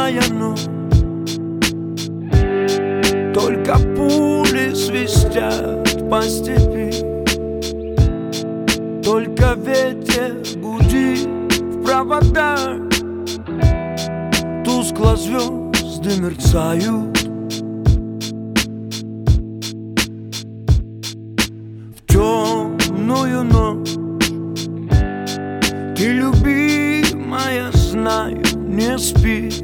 Темная ночь, только пули свистят по степи, только ветер гудит в проводах, тускло звезды мерцают. В темную ночь ты, любимая, знаю, не спишь,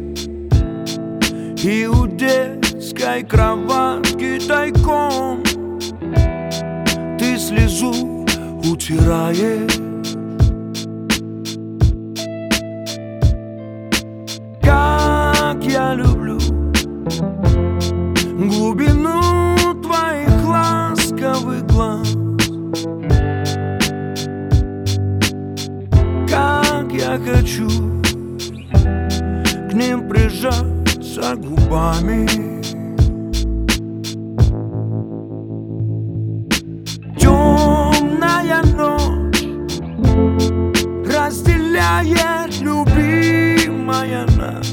и у детской кроватки тайком ты слезу утираешь. Как я люблю глубину твоих ласковых глаз, как я хочу к ним прижаться губами. Темная ночь разделяет, любимая, нас,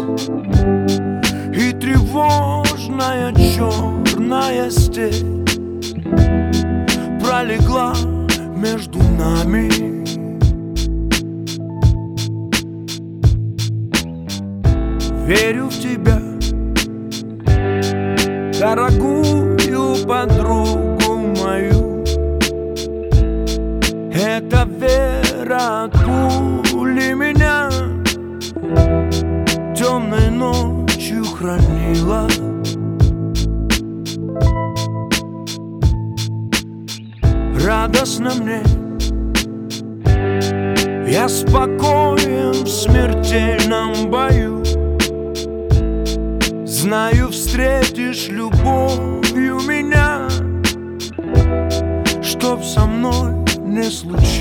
и тревожная черная степь пролегла между нами. Верю в тебя, дорогую подругу мою. Эта вера от пули меня темной ночью хранила. Радостно мне, я спокоен в смертельном бою. Знаю, встретишь любовью меня, чтоб со мной не случилось.